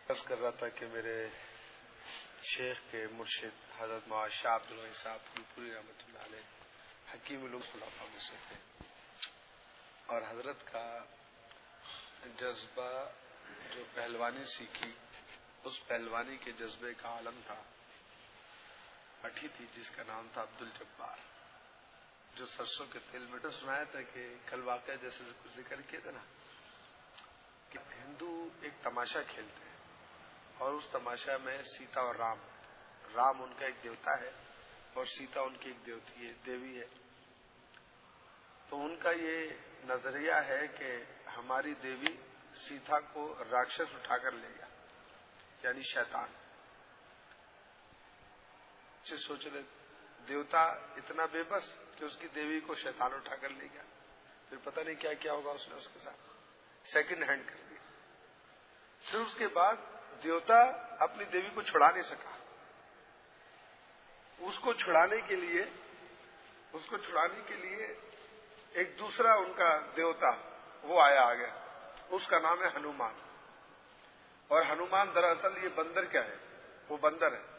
عرض کر رہا تھا کہ میرے شیخ کے مرشد حضرت مولانا شاہ عبدالغنی صاحب کی پوری رحمۃ اللہ علیہ حکیم علوم خلفاء میں سے تھے، اور حضرت کا جذبہ جو پہلوانی سیکھی اس پہلوانی کے جذبے کا عالم تھا، پٹھی تھی جس کا نام تھا عبدالجبار، جو سرسوں کے تیل میں تو سنایا تھا کہ کل واقعہ جیسے کچھ ذکر کیا تھا نا کہ ہندو ایک تماشا کھیلتے ہیں اور اس تماشا میں سیتا اور رام ان کا ایک دیوتا ہے اور سیتا ان کی ایک دیوی ہے۔ تو ان کا یہ نظریہ ہے کہ ہماری دیوی سیتا کو راکشس اٹھا کر لے گیا، یعنی شیطان۔ سوچ رہے دیوتا اتنا بے بس کہ اس کی دیوی کو شیطان اٹھا کر لے گیا، پھر پتہ نہیں کیا کیا ہوگا اس نے اس کے ساتھ، سیکنڈ ہینڈ کر دیا۔ پھر اس کے بعد دیوتا اپنی دیوی کو چھڑا نہیں سکا، اس کو چھڑانے کے لیے ایک دوسرا ان کا دیوتا وہ آ گیا، اس کا نام ہے ہنومان۔ اور ہنومان دراصل یہ بندر کیا ہے، وہ بندر ہے۔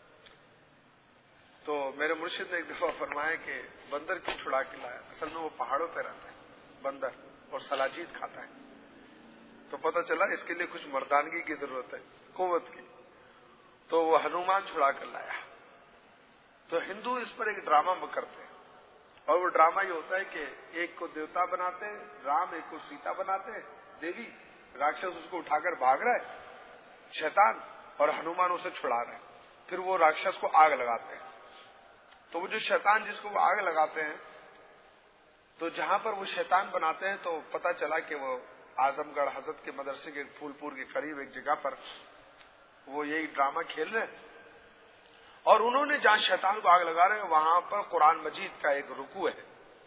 تو میرے مرشد نے ایک دفعہ فرمایا کہ بندر کیوں چھڑا کے لایا، اصل میں وہ پہاڑوں پہ رہتا ہے بندر اور سلاجید کھاتا ہے۔ تو پتہ چلا اس کے لیے کچھ مردانگی کی ضرورت ہے، قوت کی، تو وہ ہنومان چھڑا کر لایا۔ تو ہندو اس پر ایک ڈرامہ کرتے ہیں، اور وہ ڈرامہ یہ ہوتا ہے کہ ایک کو دیوتا بناتے ہیں رام، ایک کو سیتا بناتے ہیں دیوی، راکشس اس کو اٹھا کر بھاگ رہا ہے شیطان، اور ہنومان اسے چھڑا رہے ہیں۔ پھر وہ راکشس کو آگ لگاتے ہیں۔ تو وہ جو شیطان جس کو وہ آگ لگاتے ہیں، تو جہاں پر وہ شیطان بناتے ہیں تو پتہ چلا کہ وہ اعظم گڑھ حضرت کے مدرسے کے پھول پور کے قریب ایک جگہ پر وہ یہی ڈرامہ کھیل رہے ہیں، اور انہوں نے جہاں شیطان کو آگ لگا رہے ہیں وہاں پر قرآن مجید کا ایک رکوع ہے۔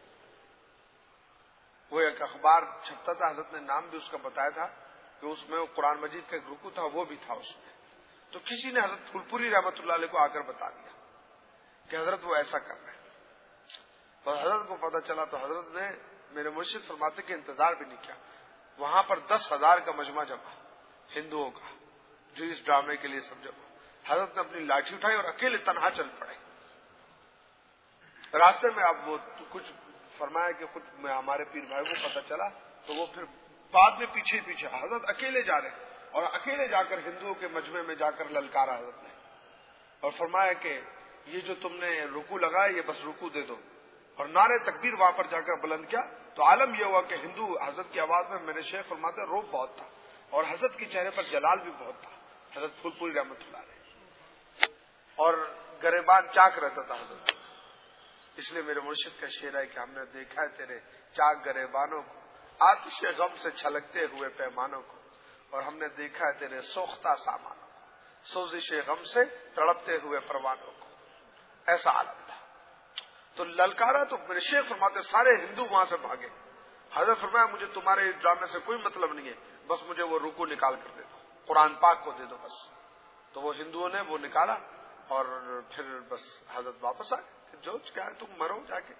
وہ ایک اخبار چھپتا تھا، حضرت نے نام بھی اس کا بتایا تھا کہ اس میں وہ قرآن مجید کا ایک رکوع تھا، وہ بھی تھا اس میں۔ تو کسی نے حضرت پھول پوری رحمۃ اللہ علیہ کو آ کر بتا دیا کہ حضرت وہ ایسا کر رہے ہیں۔ اور حضرت کو پتہ چلا تو حضرت نے میرے مرشد فرماتے کہ انتظار بھی نہیں کیا، وہاں پر 10,000 کا مجمع جمع ہندوؤں کا جو اس ڈرامے کے لیے سب جمع۔ حضرت نے اپنی لاٹھی اٹھائی اور اکیلے تنہا چل پڑے۔ راستے میں اب وہ کچھ فرمایا کہ خود میں ہمارے پیر بھائی کو پتہ چلا تو وہ پھر بعد میں پیچھے حضرت اکیلے جا رہے ہیں، اور اکیلے جا کر ہندوؤں کے مجمع میں جا کر للکارا حضرت نے، اور فرمایا کہ یہ جو تم نے رکوع لگایا یہ بس رکوع دے دو، اور نعرے تکبیر وہاں پر جا کر بلند کیا۔ تو عالم یہ ہوا کہ ہندو حضرت کی آواز میں، میرے شیخ فرماتے ہیں روب بہت تھا، اور حضرت کے چہرے پر جلال بھی بہت تھا، حضرت پھول پوری رحمۃ اللہ علیہ، اور گریبان چاک رہتا تھا حضرت۔ اس لیے میرے مرشد کا شعر ہے کہ ہم نے دیکھا ہے تیرے چاک گریبانوں کو، آتش غم سے چھلکتے ہوئے پیمانوں کو، اور ہم نے دیکھا ہے تیرے سوختہ سامانوں کو، سوزش غم سے تڑپتے ہوئے پروانوں کو۔ ایسا عالم تھا۔ تو للکارا تو میرے شیخ فرماتے سارے ہندو وہاں سے بھاگے۔ حضرت فرمایا مجھے تمہارے ڈرامے سے کوئی مطلب نہیں ہے، بس مجھے وہ رکوع نکال کر دے دو، قرآن پاک کو دے دو بس۔ تو وہ ہندوؤں نے وہ نکالا، اور پھر بس حضرت واپس آ گئے کہ جو کیا ہے تم مرو جا کے۔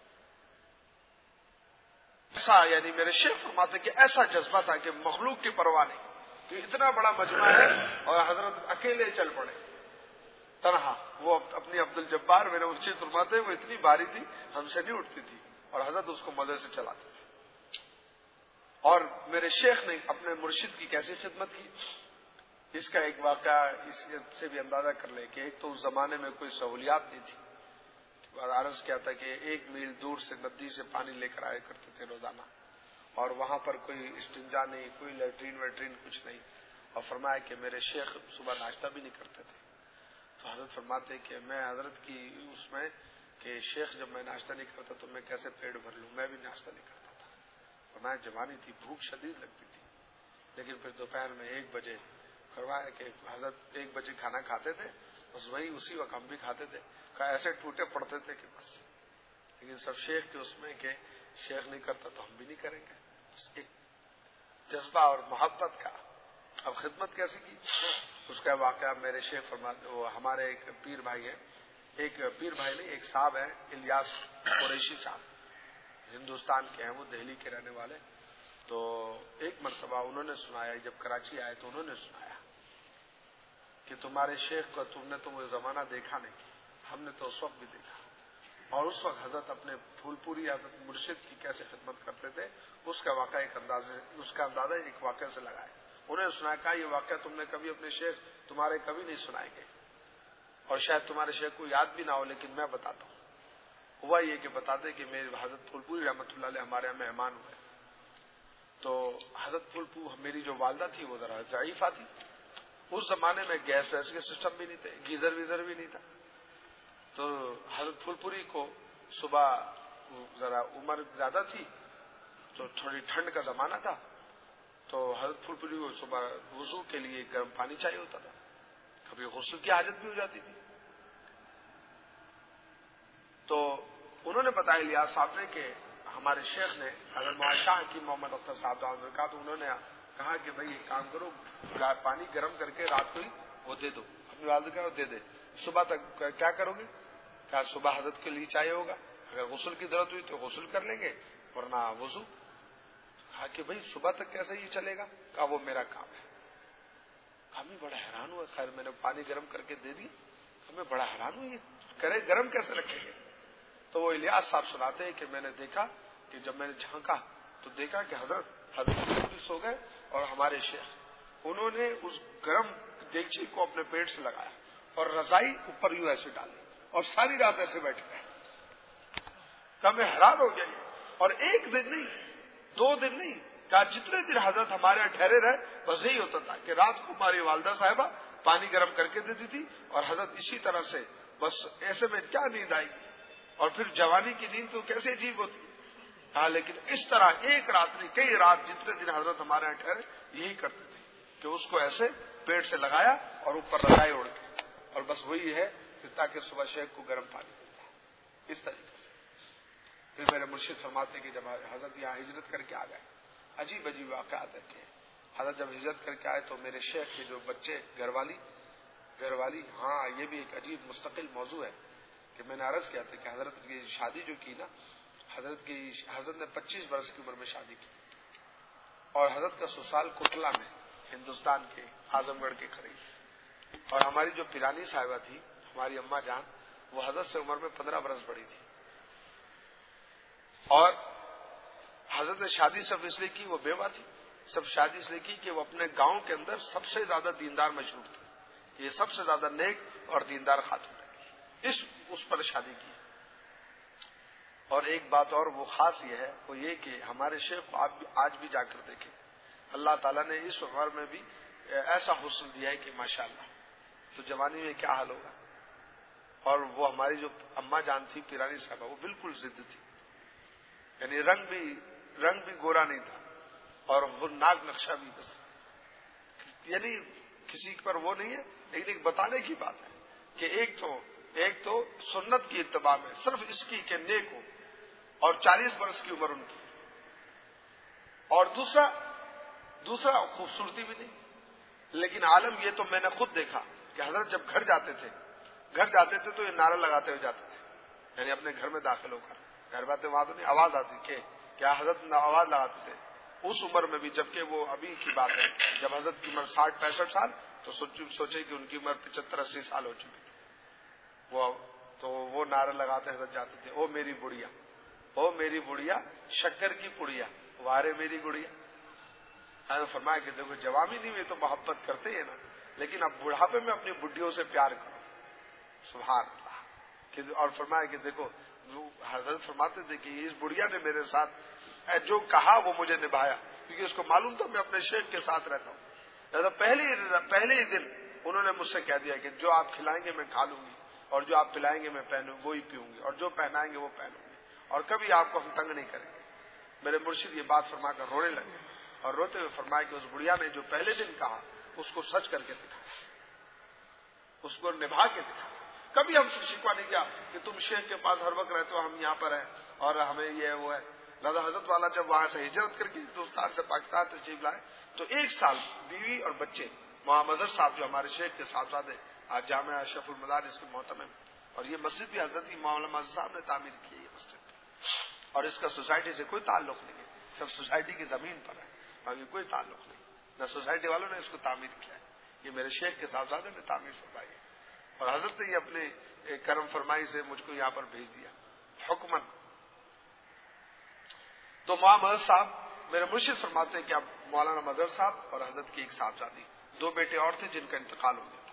ایسا یعنی میرے شیخ فرماتے کہ ایسا جذبہ تھا کہ مخلوق کی پرواہ نہیں، کہ اتنا بڑا مجمع ہے اور حضرت اکیلے چل پڑے تنہا۔ وہ اپنی عبدالجبار میرے مرشد فرماتے وہ اتنی بھاری تھی ہم سے نہیں اٹھتی تھی، اور حضرت اس کو مزے سے چلاتے تھے۔ اور میرے شیخ نے اپنے مرشد کی کیسی خدمت کی، اس کا ایک واقعہ اس سے بھی اندازہ کر لے کہ ایک تو اس زمانے میں کوئی سہولیات نہیں تھی۔ عرض کیا تھا کہ 1 میل دور سے ندی سے پانی لے کر آیا کرتے تھے روزانہ، اور وہاں پر کوئی استنجا نہیں، کوئی لیٹرین ویٹرین کچھ نہیں۔ اور فرمایا کہ میرے شیخ صبح ناشتہ بھی نہیں کرتے تھے۔ تو حضرت فرماتے کہ میں حضرت کی اس میں کہ شیخ جب میں ناشتہ نہیں کرتا تو میں کیسے پیٹ بھر لوں، میں بھی ناشتہ نہیں کرتا تھا۔ اور میں جوانی تھی، بھوک شدید لگتی تھی، لیکن پھر دوپہر میں 1 بجے فرمایا کہ حضرت 1 بجے کھانا کھاتے تھے، بس وہی اسی وقت ہم بھی کھاتے تھے، ایسے ٹوٹے پڑتے تھے کہ بس، لیکن سب شیخ کے اس میں کہ شیخ نہیں کرتا تو ہم بھی نہیں کریں گے، بس ایک جذبہ اور محبت کا۔ اب خدمت کیسی کی اس کا واقعہ میرے شیخ فرماتے، وہ ہمارے ایک پیر بھائی ہیں، ایک پیر بھائی نہیں ایک صاحب ہیں الیاس قریشی صاحب، ہندوستان کے ہیں، وہ دہلی کے رہنے والے۔ تو ایک مرتبہ انہوں نے سنایا، جب کراچی آئے تو انہوں نے سنایا کہ تمہارے شیخ کو تم نے تو وہ زمانہ دیکھا نہیں، ہم نے تو اس وقت بھی دیکھا، اور اس وقت حضرت اپنے پھول پوری حضرت مرشد کی کیسے خدمت کرتے تھے اس کا واقعہ اس کا اندازہ ایک واقعہ سے لگائے. انہیں سنا کہا یہ واقعہ تم نے کبھی اپنے شیخ تمہارے کبھی نہیں سنائیں گے، اور شاید تمہارے شیخ کو یاد بھی نہ ہو، لیکن میں بتاتا ہوں. ہوا یہ کہ بتاتے کہ میرے حضرت پھول پوری رحمۃ اللہ علیہ ہمارے یہاں مہمان ہوئے. تو حضرت پھول پور میری جو والدہ تھی وہ ذرا ضعیفہ تھی. اس زمانے میں گیس ویس کے سسٹم بھی نہیں تھے، گیزر ویزر بھی نہیں تھا. تو حضرت پھول پوری کو صبح ذرا عمر زیادہ تھی تو تھوڑی ٹھنڈ کا زمانہ تھا، تو حضرت پھول پوری کو صبح وضو کے لیے گرم پانی چاہیے ہوتا تھا، کبھی غسل کی حاجت بھی ہو جاتی تھی. تو انہوں نے بتایا الیاس صاحب نے کہ ہمارے شیخ نے اگر معاشاہ کی محمد اختر صاحب نے کہا، تو انہوں نے کہا کہ بھائی ایک کام کرو، پانی گرم کر کے رات کو ہی وہ دے دو، اپنی والدہ کا وہ دے دے، صبح تک کیا کرو گے؟ کہا صبح حضرت کے لیے چاہیے ہوگا، اگر غسل کی ضرورت ہوئی تو غسل کر لیں گے ورنہ وضو. کہا کہ بھائی صبح تک کیسے یہ چلے گا؟ کہا وہ میرا کام ہے. کہا میں بڑا حیران ہوا، خیر میں نے پانی گرم کر کے دے دی. میں بڑا حیران ہوں، یہ کرے گرم کیسے رکھیں گے؟ تو وہ الیاس صاحب سناتے ہیں کہ میں نے دیکھا کہ جب میں نے جھانکا تو دیکھا کہ حضرت بھی سو گئے، اور ہمارے شیخ انہوں نے اس گرم دیگچی کو اپنے پیٹ سے لگایا اور رضائی اوپر یوں ایسے ڈالی اور ساری رات ایسے بیٹھ گئے. کہا میں حیران ہو گیا. اور ایک دن نہیں، 2 دن نہیں، کہا جتنے دن حضرت ہمارے یہاں ٹھہرے رہے بس یہی ہوتا تھا کہ رات کو ہماری والدہ صاحبہ پانی گرم کر کے دیتی تھی اور حضرت اسی طرح سے بس ایسے میں کیا نیند آئے گی، اور پھر جوانی کی نیند تو کیسے عجیب ہوتی. کہا لیکن اس طرح ایک رات نہیں، کئی رات جتنے دن حضرت ہمارے یہاں ٹھہرے یہی کرتے تھے کہ اس کو ایسے پیٹ سے لگایا اور اوپر رضائی اڑ کے، اور بس وہی ہے کہ تاکہ صبح شیخ کو گرم پانی ملتا ہے. اس طریقے سے پھر میرے مرشد فرماتے کہ جب حضرت یہاں ہجرت کر کے آ گئے، عجیب عجیب واقعات ہے کہ حضرت جب ہجرت کر کے آئے تو میرے شیخ کے جو بچے گھر والی ہاں یہ بھی ایک عجیب مستقل موضوع ہے کہ میں نے عرض کیا تھا کہ حضرت کی شادی جو کی نا، حضرت نے 25 برس کی عمر میں شادی کی، اور حضرت کا سسرال کوٹلہ میں ہندوستان کے اعظم گڑھ کے قریب، اور ہماری جو پیرانی صاحبہ تھی ہماری اماں جان وہ حضرت سے عمر میں 15 برس بڑی تھی. اور حضرت نے شادی سب اس لیے کی، وہ بیوہ تھی، سب شادی اس لیے کی کہ وہ اپنے گاؤں کے اندر سب سے زیادہ دیندار مشہور تھی، یہ سب سے زیادہ نیک اور دیندار خاتون ہے، اس پر شادی کی. اور ایک بات اور وہ خاص یہ ہے، وہ یہ کہ ہمارے شیخ کو آج بھی جا کر دیکھیں، اللہ تعالیٰ نے اس عمر میں بھی ایسا حسن دیا ہے کہ ماشاءاللہ، تو جوانی میں کیا حال ہوگا. اور وہ ہماری جو اماں جان تھی پیرانی صاحبہ وہ بالکل ضد تھی، یعنی رنگ بھی گورا نہیں تھا، اور وہ ناک نقشہ بھی بس، یعنی کسی پر وہ نہیں ہے. لیکن ایک بتانے کی بات ہے کہ ایک تو سنت کی اتباع میں صرف اس کی کہ نیک ہو، اور 40 برس کی عمر ان کی، اور دوسرا خوبصورتی بھی نہیں. لیکن عالم یہ تو میں نے خود دیکھا کہ حضرت جب گھر جاتے تھے تو یہ نعرہ لگاتے ہوئے جاتے تھے، یعنی اپنے گھر میں داخل ہو کر، گھر باتیں وہاں تو نہیں، آواز آتی کہ کیا حضرت آواز لگاتے تھے اس عمر میں بھی، جبکہ وہ ابھی کی بات ہے جب حضرت کی عمر 60-65 سال، تو سوچے کہ ان کی عمر 75-80 سال ہو چکی تھی. تو وہ نعرہ لگاتے حضرت جاتے تھے، او میری بڑھیا شکر کی پڑیا، وارے میری گڑیا. حضرت فرمایا کہ دیکھو جوانی میں تو محبت کرتے ہیں نا، لیکن اب بڑھاپے میں اپنی بڈھیوں سے پیار کرو. سبحان اللہ. اور فرمایا کہ دیکھو حضرت فرماتے تھے کہ اس بڑھیا نے میرے ساتھ جو کہا وہ مجھے نبھایا، کیونکہ اس کو معلوم تھا میں اپنے شیخ کے ساتھ رہتا ہوں. پہلے ہی دن انہوں نے مجھ سے کہہ دیا کہ جو آپ کھلائیں گے میں کھا لوں گی، اور جو آپ پلائیں گے میں وہی پیوں گی، اور جو پہنائیں گے وہ پہنوں گی، اور کبھی آپ کو ہم تنگ نہیں کریں گے. میرے مرشد یہ بات فرما کر رونے لگے، اور روتے ہوئے فرمایا کہ اس بڑھیا نے جو پہلے دن کہا اس کو سچ کر کے دکھا، اس کو نبھا کے دکھا. کبھی ہم سے شکوہ نہیں کیا کہ تم شیخ کے پاس ہر وقت رہتے ہو، ہم یہاں پر ہیں اور ہمیں یہ وہ ہے. لہذا حضرت والا جب وہاں سے ہجرت کر کے ہندوستان سے پاکستان تشریف لائے تو 1 سال بیوی اور بچے وہاں مظہر صاحب جو ہمارے شیخ کے صاحبزادے آج جامعہ اشرف المدارس کے محتمم، اور یہ مسجد بھی حضرت مولانا مظہر صاحب نے تعمیر کی ہے یہ مسجد، اور اس کا سوسائٹی سے کوئی تعلق نہیں ہے، سب سوسائٹی کی زمین پر ہے، باقی کوئی تعلق نہیں، نہ سوسائٹی والوں نے اس کو تعمیر کیا ہے. یہ میرے شیخ کے صاحبزادے نے تعمیر فرمائی ہے، اور حضرت نے یہ اپنے کرم فرمائی سے مجھ کو یہاں پر بھیج دیا حکمن۔ تو محمد صاحب میرے مرشد فرماتے ہیں کہ اب مولانا مظہر صاحب اور حضرت کی ایک صاحبزادی، 2 بیٹے اور تھے جن کا انتقال ہو گیا تھا،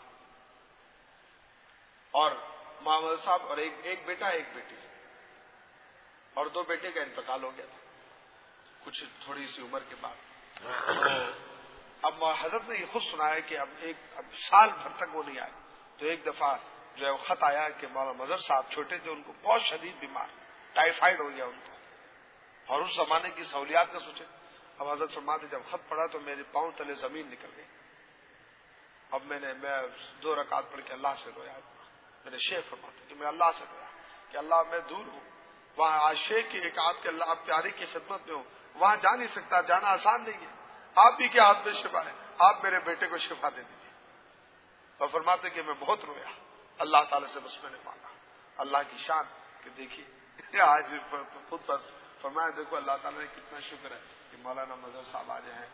اور محمد صاحب اور ایک بیٹا ایک بیٹی، اور 2 بیٹے کا انتقال ہو گیا تھا کچھ تھوڑی سی عمر کے بعد۔ اب حضرت نے یہ خود سنایا کہ اب سال بھر تک وہ نہیں آئے، تو ایک دفعہ جو ہے وہ خط آیا کہ مولانا مظہر صاحب چھوٹے تھے، ان کو بہت شدید بیمار، ٹائیفائڈ ہو گیا ان کو، اور اس زمانے کی سہولیات کا سوچے۔ اب حضرت فرماتے جب خط پڑا تو میرے پاؤں تلے زمین نکل گئی۔ اب میں 2 رکعت پڑھ کے اللہ سے رویا۔ میرے شیخ فرماتے کہ میں اللہ سے رویا کہ اللہ میں دور ہوں، وہاں عاشق کی ایک آپ کے اللہ پیارے کی خدمت میں ہوں، وہاں جا نہیں سکتا، جانا آسان نہیں ہے، آپ ہی کے ہاتھ میں شفا ہے، آپ میرے بیٹے کو شفا دے دیجیے۔ اور فرماتے کہ میں بہت رویا، اللہ تعالیٰ سے بس میں نے مانگا، اللہ کی شان کہ دیکھیے آج خود بس فرمایا دیکھو اللہ تعالیٰ نے کتنا شکر ہے کہ مولانا مظہر صاحب آج ہیں۔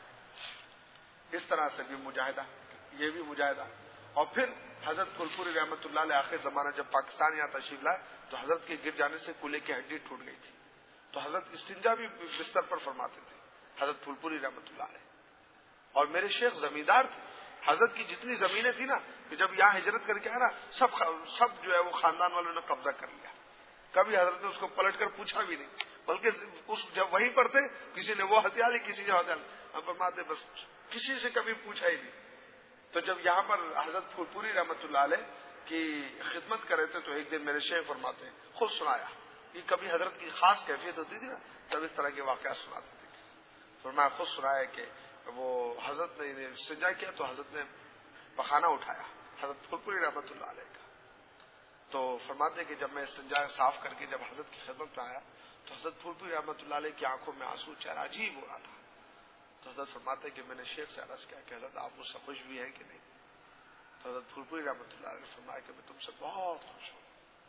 اس طرح سے بھی مجاہدہ، یہ بھی مجاہدہ۔ اور پھر حضرت پھول پوری رحمۃ اللہ علیہ آخر زمانہ جب پاکستان یہاں تشریف لائے تو حضرت کے گر جانے سے کولے کی ہڈی ٹوٹ گئی تھی، تو حضرت استنجا بھی بستر پر فرماتے تھے حضرت پھول پوری رحمۃ اللہ علیہ۔ اور میرے شیخ زمیندار تھے، حضرت کی جتنی زمینیں تھیں نا کہ جب یہاں ہجرت کر کے آیا نا سب جو ہے وہ خاندان والوں نے قبضہ کر لیا، کبھی حضرت نے اس کو پلٹ کر پوچھا بھی نہیں، بلکہ جب وہیں پر تھے کسی نے وہ ہتھیار لی کسی نے ہتھیار لی، ہم فرماتے بس کسی سے کبھی پوچھا ہی نہیں۔ تو جب یہاں پر حضرت پھول پوری رحمۃ اللہ علیہ کی خدمت کر رہے تھے تو ایک دن میرے شیخ فرماتے ہیں خود سنایا، یہ کبھی حضرت کی خاص کیفیت ہوتی تھی نا تب اس طرح کے واقعات سناتے تھے، فرمایا خود سنایا کہ وہ حضرت نے استنجا کیا تو حضرت نے پخانہ اٹھایا حضرت پھول پوری رحمۃ اللہ علیہ کا، تو فرماتے کہ جب میں استنجا صاف کر کے جب حضرت کی خدمت میں آیا تو حضرت پھول پوری رحمۃ اللہ علیہ کی آنکھوں میں آنسو، چہرہ عجیب ہو رہا تھا۔ تو حضرت فرماتے کہ میں نے شیخ سے عرض کیا کہ حضرت آپ مجھ سے خوش بھی ہیں کہ نہیں؟ تو حضرت پھول پوری رحمۃ اللہ علیہ نے فرمایا کہ میں تم سے بہت خوش ہوں۔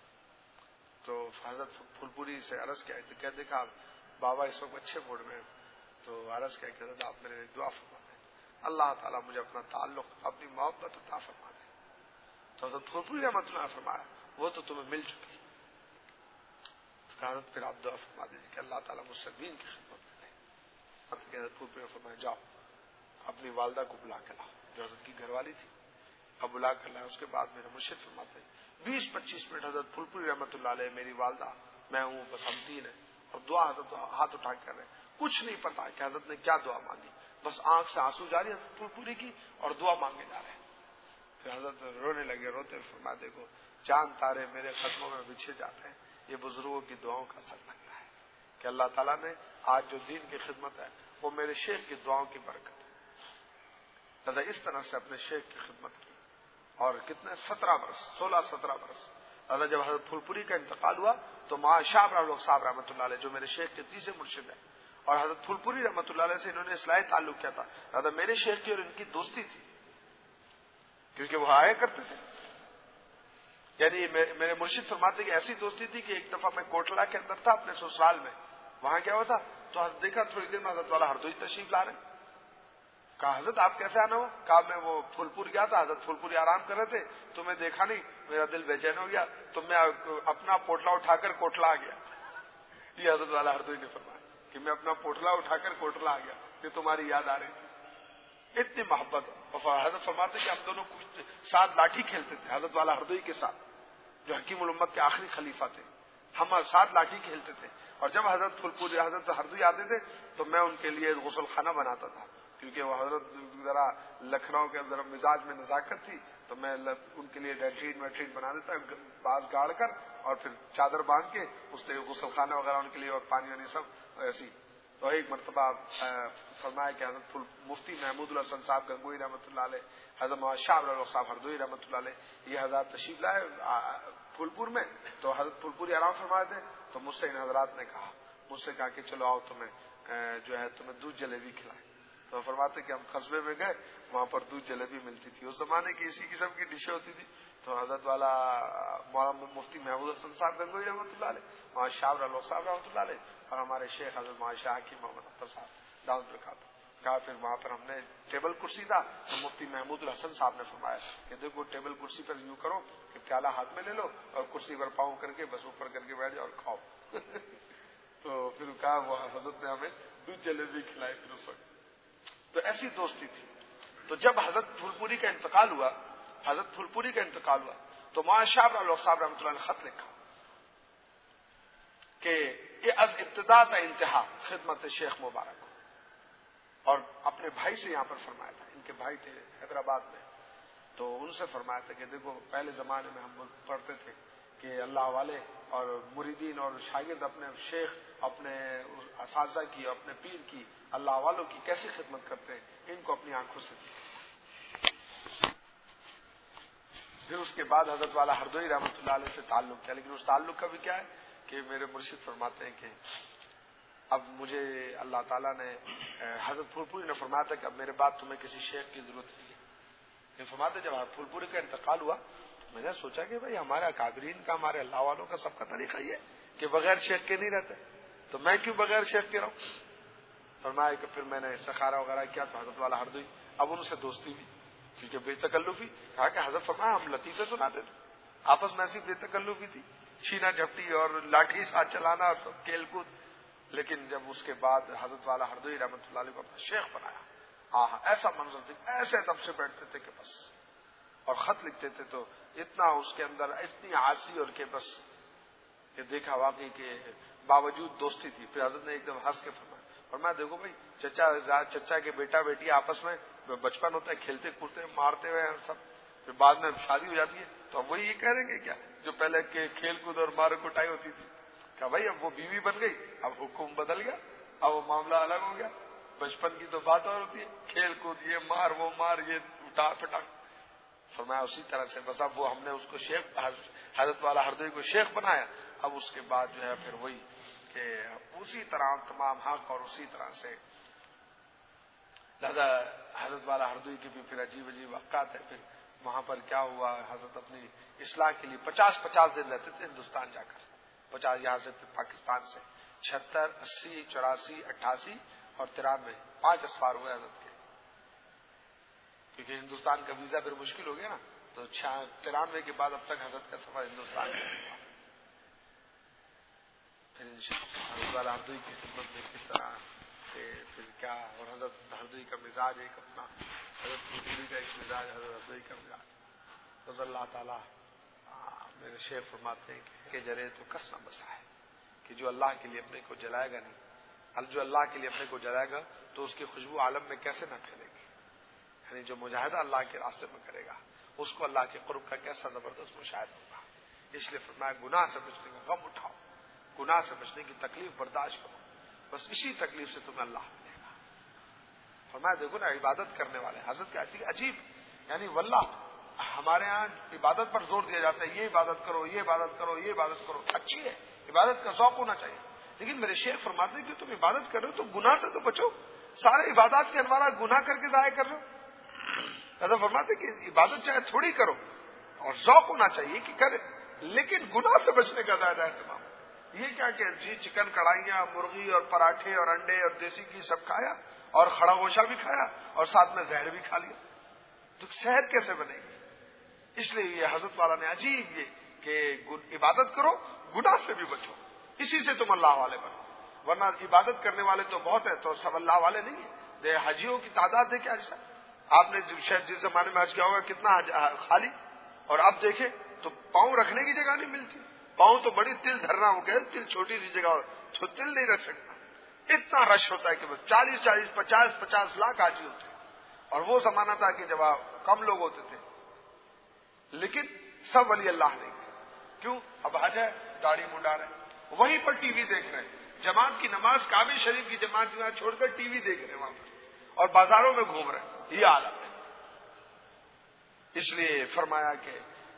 تو حضرت پھول پوری سے عرض کیا تو کہہ دیکھا بابا اس وقت اچھے موڈ میں، تو عرض کیا کہ حضرت آپ میرے لیے دعا فرما دیں، اللہ تعالیٰ مجھے اپنا تعلق اپنی محبت عطا فرما دے۔ تو حضرت پھول پوری رحمۃ اللہ نے فرمایا وہ تو تمہیں مل چکی، تو حضرت پھر آپ دعا فرما دیجیے کہ اللہ تعالیٰ مجھ سے دین کی خدمت کرے۔ حضرت پھول پوری نے فرمایا جاؤ اپنی والدہ کو بلا کے لاؤ، جو حضرت کی گھر والی تھی، اب بلا کر لائے۔ اس کے بعد میرے مرشد فرماتے ہیں 20-25 منٹ حضرت پھول پوری رحمۃ اللہ علیہ، میری والدہ، میں ہوں، بس ہم 3 ہیں، اور دعا حضرت ہاتھ اٹھا کر رہے ہیں، کچھ نہیں پتا کہ حضرت نے کیا دعا مانگی، بس آنکھ سے آنسو جاری حضرت پھول پوری کی اور دعا مانگے جا رہے ہیں۔ پھر حضرت رونے لگے، روتے فرما دیکھو چاند تارے میرے قدموں میں بچھے جاتے ہیں، یہ بزرگوں کی دعاؤں کا اثر لگتا ہے کہ اللہ تعالیٰ نے آج جو دین کی خدمت ہے وہ میرے شیخ کی دعاؤں کی برکت ہے۔ لہذا اس طرح سے اپنے شیخ کی خدمت کی، اور کتنے 16-17 برس۔ لہذا جب حضرت پھول پوری کا انتقال ہوا تو شاہ صاحب رحمۃ اللہ علیہ جو میرے شیخ کے تیسرے مرشد ہیں، اور حضرت پھول پوری رحمۃ اللہ علیہ سے انہوں نے اصلاحی تعلق کیا تھا، لہذا میرے شیخ کی اور ان کی دوستی تھی کیونکہ وہ آیا کرتے تھے، یعنی میرے مرشد فرماتے کہ ایسی دوستی تھی کہ ایک دفعہ میں کوٹلہ کے اندر تھا اپنے سسرال میں، وہاں کیا ہوا تھا تو دیکھا تھوڑی دیر میں حضرت والا ہردوئی تشریف لا رہے ہیں، کہا حضرت آپ کیسے آنا ہوا؟ کہا میں وہ پھول پور گیا تھا، حضرت پھول پوری آرام کر رہے تھے تو میں دیکھا نہیں، میرا دل بے چین ہو گیا تو میں اپنا پوٹلا اٹھا کر کوٹلہ آ گیا۔ یہ حضرت والا ہردوئی نے فرمایا کہ میں اپنا پوٹلا اٹھا کر کوٹلہ آ گیا کہ تمہاری یاد آ رہی تھی، اتنی محبت۔ اور حضرت فرماتے کہ ہم دونوں ساتھ لاٹھی کھیلتے تھے حضرت والا ہردوئی کے ساتھ جو حکیم الامت کے آخری خلیفہ تھے، ہم ساتھ لاٹھی کھیلتے تھے، اور جب حضرت پھول پوری حضرت ہردوئی آتے تھے تو میں ان کے لیے غسل خانہ بناتا تھا، کیونکہ وہ حضرت ذرا لکھنؤ کے ذرا مزاج میں نزاکت تھی تو میں ان کے لیے لیٹرین بنا دیتا، باز گاڑ کر اور پھر چادر باندھ کے اس سے غسل خانہ وغیرہ ان کے لیے اور پانی وانی سب ایسی۔ تو ایک مرتبہ فرمایا کہ حضرت مفتی محمود الحسن صاحب گنگوئی رحمۃ اللہ علیہ، حضرت شاہ صاحب ہردوئی رحمۃ اللہ علیہ، یہ حضرات تشریف لائے پھول پور میں، تو حضرت پھول پوری آرام فرمائے تھے، تو مجھ سے ان حضرات نے مجھ سے کہا کہ چلو آؤ تمہیں دودھ جلیبی کھلائیں۔ تو فرماتے کہ ہم قصبے میں گئے، وہاں پر دودھ جلیبی ملتی تھی، اس زمانے کی اسی قسم کی ڈشیں ہوتی تھی، تو حضرت والا مولانا مفتی محمود حسن صاحب گنگوئی رحمۃ اللہ علیہ، وہاں شاہ صاحب رحمۃ اللہ علیہ، اور ہمارے شیخ حضرت شاہ کی محمد اختر صاحب دعوت برکات، کہا پھر وہاں پر ہم نے ٹیبل کرسی تھا تو مفتی محمود الحسن صاحب نے فرمایا کہ دیکھو ٹیبل کرسی پر یوں کرو کہ پیالہ ہاتھ میں لے لو اور کرسی پر پاؤں کر کے بس اوپر کر کے بیٹھ جاؤ اور کھاؤ تو پھر کہا وہ حضرت نے ہمیں دودھ جلیبی کھلائی پھر اس وقت. تو ایسی دوستی تھی. تو جب حضرت پھولپوری کا انتقال ہوا تو مولانا شاہ عبداللہ صاحب رحمۃ اللہ نے خط لکھا کہ یہ از ابتدا تا انتہا خدمت شیخ مبارک ہو. اور اپنے بھائی سے یہاں پر فرمایا تھا, ان کے بھائی تھے حیدرآباد میں, تو ان سے فرمایا تھا کہ دیکھو پہلے زمانے میں ہم پڑھتے تھے کہ اللہ والے اور مریدین اور شاگرد اپنے شیخ, اپنے اساتذہ کی, اپنے پیر کی, اللہ والوں کی کیسی خدمت کرتے ہیں, ان کو اپنی آنکھوں سے. پھر اس کے بعد حضرت والا ہردوئی رحمۃ اللہ علیہ سے تعلق کیا, لیکن اس تعلق کا بھی کیا ہے کہ میرے مرشد فرماتے ہیں کہ اب مجھے اللہ تعالیٰ نے, حضرت پھولپوری نے فرمایا تھا کہ اب میرے بعد تمہیں کسی شیخ کی ضرورت نہیں ہے. لیکن فرماتے جب پھولپوری کا انتقال ہوا میں نے سوچا کہ بھائی ہمارے اکابرین کا, ہمارے اللہ والوں کا سب کا طریقہ یہ کہ بغیر شیخ کے نہیں رہتے, تو میں کیوں بغیر شیخ کے رہوں. فرمایا کہ پھر میں نے استخارہ وغیرہ کیا تو حضرت والا ہردوئی, اب ان سے دوستی بھی کیونکہ بے تکلفی, کہا کہ حضرت فرمایا ہم لطیفے سناتے تھے آپس میں, ایسی بے تکلفی تھی, چھینا جھپٹی اور لاٹھی ساتھ چلانا اور سب کھیل کود. لیکن جب اس کے بعد حضرت والا ہردوئی رحمۃ اللہ علیہ کو اپنا شیخ بنایا, ایسا منظر تھا, ایسے تب سے بیٹھتے تھے کہ بس, اور خط لکھتے تھے تو اتنا اس کے اندر اتنی عاصی اور کہ بس کہ دیکھا واقعی کہ باوجود دوستی تھی. پھر حضرت نے ایک دم ہنس کے فرمایا, اور میں دیکھو بھائی چچا کے بیٹا بیٹی آپس میں بچپن ہوتا ہے, کھیلتے کودتے مارتے ہوئے سب, پھر بعد میں شادی ہو جاتی ہے تو اب وہی یہ کہہ رہے ہیں کیا جو پہلے کے کھیل کود اور مار کٹائی ہوتی تھی. کہ بھائی اب وہ بیوی بن گئی, اب حکم بدل گیا, اب وہ معاملہ الگ ہو گیا. بچپن کی تو بات اور ہوتی ہے, کھیل کود, یہ مار وہ مار, یہ اٹھا پٹاک. فرمایا اسی طرح سے بس اب وہ ہم نے اس کو شیخ, حضرت والا ہردوئی کو شیخ بنایا. اب اس کے بعد جو ہے پھر وہی کہ اسی طرح تمام حق اور اسی طرح سے لہذا حضرت والا ہردوئی کے بھی پھر عجیب عجیب واقعات ہے. پھر وہاں پر کیا ہوا, حضرت اپنی اصلاح کے لیے 50 دن رہتے تھے ہندوستان جا کر, 50 یہاں سے پھر پاکستان سے 76, 80, 84, 88 اور 93 5 اسفار ہوئے حضرت کے, کیونکہ ہندوستان کا ویزا پھر مشکل ہو گیا نا, تو 93 کے بعد اب تک حضرت کا سفر ہندوستان میں ہوا. پھر حضرت والا ہردوئی کی خدمت میں کس طرح سے پھر کیا, اور حضرت ہردوئی کا مزاج ایک اپنا, حضرت پھولپوری کا ایک مزاج, حضرت ہردوئی کا مزاج. رضی اللہ تعالیٰ میرے شیخ فرماتے ہیں کہ جرے تو کس نہ بسا ہے کہ جو اللہ کے لیے اپنے کو جلائے گا نہیں, جو اللہ کے لیے اپنے کو جلائے گا تو اس کی خوشبو عالم میں کیسے نہ پھیلے گی. یعنی جو مجاہدہ اللہ کے راستے میں کرے گا اس کو اللہ کے قرب کا کیسا زبردست مشاہدہ ہوگا. اس لیے فرمایا گناہ سے بچنے کا غم اٹھاؤ, گناہ سے بچنے کی تکلیف برداشت کرو, بس اسی تکلیف سے تمہیں اللہ ملے گا. فرمایا دیکھو نا عبادت کرنے والے حضرت کے عجیب, یعنی واللہ ہمارے ہاں عبادت پر زور دیا جاتا ہے, یہ عبادت کرو, یہ عبادت کرو, یہ عبادت کرو, اچھی ہے, عبادت کا ذوق ہونا چاہیے. لیکن میرے شیخ فرماتے ہیں کہ تم عبادت کر رہے ہو تو گناہ سے تو بچو, سارے عبادات کے انوارات گناہ کر کے ضائع کر رہے ہو. حضرت فرماتے کہ عبادت چاہے تھوڑی کرو اور ذوق ہونا چاہیے کہ کرے, لیکن گناہ سے بچنے کا زیادہ اہتمام. یہ کیا کہ جی چکن کڑھائیاں, مرغی اور پراٹھے اور انڈے اور دیسی گھی سب کھایا اور کھڑا گوشہ بھی کھایا اور ساتھ میں زہر بھی کھا لیا, تو صحت کیسے بنے گی. اس لیے یہ حضرت والا نے عجیب یہ کہ عبادت کرو, گناہ سے بھی بچو, اسی سے تم اللہ والے بنو. ورنہ عبادت کرنے والے تو بہت ہیں, تو سب اللہ والے نہیں ہیں. حجیوں کی تعداد دیکھیں آج تک, آپ نے شاید جس زمانے میں حج کیا ہوگا کتنا خالی, اور اب دیکھیں تو پاؤں رکھنے کی جگہ نہیں ملتی. پاؤں تو بڑی تل دھرنا ہو گیا, تل چھوٹی سی جگہ تو تل نہیں رکھ سکتا. اتنا رش ہوتا ہے کہ بس 40 50 لاکھ حاجی ہوتے ہیں. اور وہ زمانہ تھا کہ جب کم لوگ ہوتے تھے, لیکن سب ولی اللہ نہیں. کیوں؟ اب حج ہے, داڑھی منڈا رہے, وہیں پر ٹی وی دیکھ رہے ہیں, جماعت کی نماز کعبہ شریف کی جماعت میں چھوڑ کر ٹی وی دیکھ رہے ہیں وہاں پر, اور بازاروں میں گھوم رہے ہیں. یہ عالم ہے. اس لیے فرمایا کہ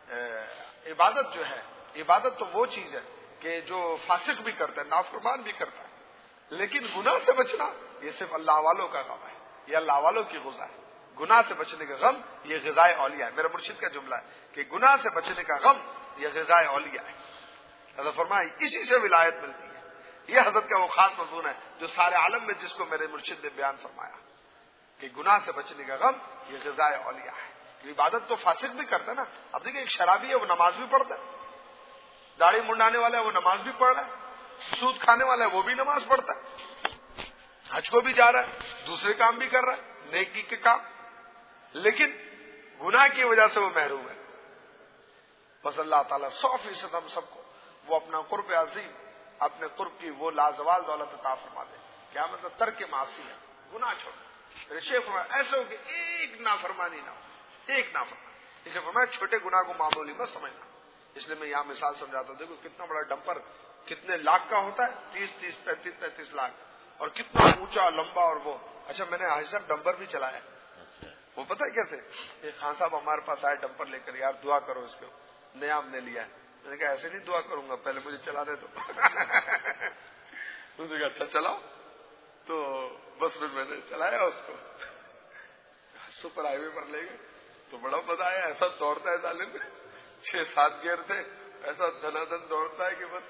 عبادت جو ہے, عبادت تو وہ چیز ہے کہ جو فاسق بھی کرتا ہے, نافرمان بھی کرتا ہے, لیکن گناہ سے بچنا یہ صرف اللہ والوں کا غم ہے, یہ اللہ والوں کی غذا ہے. گناہ سے بچنے کا غم یہ غذائے اولیاء ہے. میرا مرشد کا جملہ ہے کہ گناہ سے بچنے کا غم یہ غذائے اولیاء ہے. حضرت فرمایا اسی سے ولایت ملتی ہے. یہ حضرت کا وہ خاص مضمون ہے جو سارے عالم میں جس کو میرے مرشد نے بیان فرمایا. کہ گناہ سے بچنے کا غم یہ غذائے اولیاء ہے. عبادت تو فاسق بھی کرتا ہے نا. اب دیکھیں ایک شرابی ہے وہ نماز بھی پڑھتا ہے, داڑھی منڈانے والا ہے وہ نماز بھی پڑھ رہا ہے, سود کھانے والا ہے وہ بھی نماز پڑھتا ہے, حج کو بھی جا رہا ہے, دوسرے کام بھی کر رہا ہے نیکی کے کام, لیکن گناہ کی وجہ سے وہ محروم ہے. بس اللہ تعالیٰ 100% ہم سب کو وہ اپنا قرب عظیم, اپنے قرب کی وہ لازوال دولت عطا فرما دے. کیا مطلب ترک معاصی ہے, گناہ چھوڑ. میرے شیخ فرمایا ایسا ہو کہ ایک نافرمانی نہ ہو, ایک نافرمانی. اس لیے فرمایا چھوٹے گناہ کو معمولی مت سمجھنا. اس لیے میں یہاں مثال سمجھاتا ہوں, دیکھو کتنا بڑا ڈمپر کتنے لاکھ کا ہوتا ہے, 30-35 لاکھ, اور کتنا اونچا لمبا, اور وہ اچھا میں نے حاجی صاحب ڈمپر بھی چلایا. وہ پتہ ہے کیسے, ایک خان صاحب ہمارے پاس آئے ڈمپر لے کر, یار دعا کرو اس کو, نیا ہم نے لیا ہے. میں نے کہا ایسے نہیں دعا کروں گا, پہلے مجھے چلانے دو. اس نے کہا اچھا چلاؤ. تو بس پھر میں نے چلایا اس کو, سپر ہائی وے پر لے گئے تو بڑا مزہ آیا. ایسا دوڑتا ہے ظالم, 6-7 گیئر تھے, ایسا دھنا دھن دوڑتا ہے کہ بس.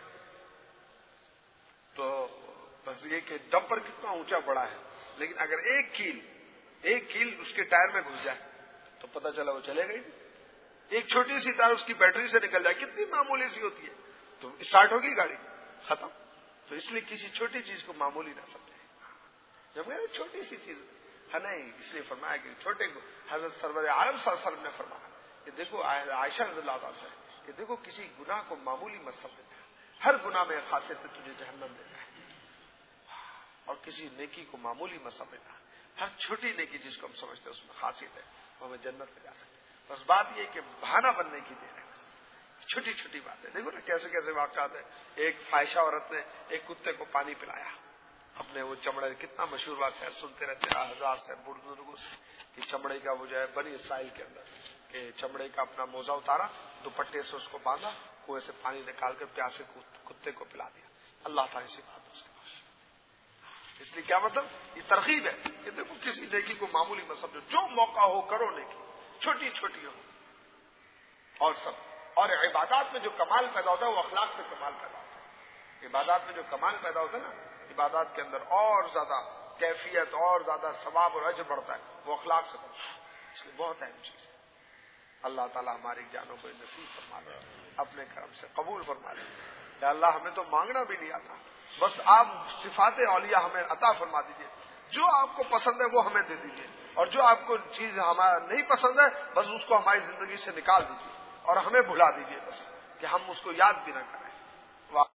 تو بس یہ کہ ڈمپر کتنا اونچا بڑا ہے, لیکن اگر ایک کیل اس کے ٹائر میں گھس جائے تو پتہ چلا وہ چلے گئی. ایک چھوٹی سی تار اس کی بیٹری سے نکل جائے, کتنی معمولی سی ہوتی ہے, تو اسٹارٹ ہوگی گاڑی, ختم. تو اس لیے کسی چھوٹی چیز کو معمولی نہ سمجھیں. جب میں چھوٹی سی چیز ہے نہیں, اس لیے فرمایا کہ چھوٹے کو حضرت سرور عالم صلی اللہ علیہ وسلم نے فرمایا کہ دیکھو عائشہ رضی اللہ عنہا سے کہ دیکھو کسی گناہ کو معمولی مت سمجھنا, ہر گناہ میں خاصیت ہے تجھے جہنم دینا ہے, اور کسی نیکی کو معمولی مت سمجھنا. ہر چھوٹی نیکی جس کو ہم سمجھتے ہیں اس میں خاصیت ہے, وہ ہمیں جنت میں جا سکتے. بس بات یہ کہ بہانہ بننے کی دیر ہے, چھوٹی چھوٹی باتیں. دیکھو نا کیسے کیسے واقعات ہیں. ایک فاحشہ عورت نے ایک کتے کو پانی پلایا, اپنے وہ چمڑے, کتنا مشہور واقعہ سنتے رہتے ہیں ہزار سے بزرگوں سے کہ چمڑے کا وہ جو ہے بنی اسرائیل کے اندر کہ چمڑے کا اپنا موزہ اتارا, دوپٹے سے اس کو باندھا, کنویں سے پانی نکال کر پیاسے کتے کو پلا دیا. اللہ تعالیٰ سے بات اس کے پاس. اس لیے کیا مطلب, یہ ترغیب ہے کہ دیکھو کسی نیکی کو معمولی مت سمجھو, جو موقع ہو کرو نیکی, چھوٹی چھوٹی ہو. اور سب اور عبادات میں جو کمال پیدا ہوتا ہے وہ اخلاق سے کمال پیدا ہوتا ہے. عبادات میں جو کمال پیدا ہوتا ہے نا, عبادات کے اندر اور زیادہ کیفیت اور زیادہ ثواب اور اجر بڑھتا ہے, وہ اخلاق سے بڑھتا ہے. اس لیے بہت اہم چیز ہے. اللہ تعالیٰ ہماری جانوں کو نصیب فرما لے, اپنے کرم سے قبول فرما لے. یا اللہ ہمیں تو مانگنا بھی نہیں آتا, بس آپ صفات اولیاء ہمیں عطا فرما دیجیے. جو آپ کو پسند ہے وہ ہمیں دے دیجیے, اور جو آپ کو چیز ہمارا نہیں پسند ہے بس اس کو ہماری زندگی سے نکال دیجیے اور ہمیں بھلا دیجیے, بس کہ ہم اس کو یاد بھی نہ کریں.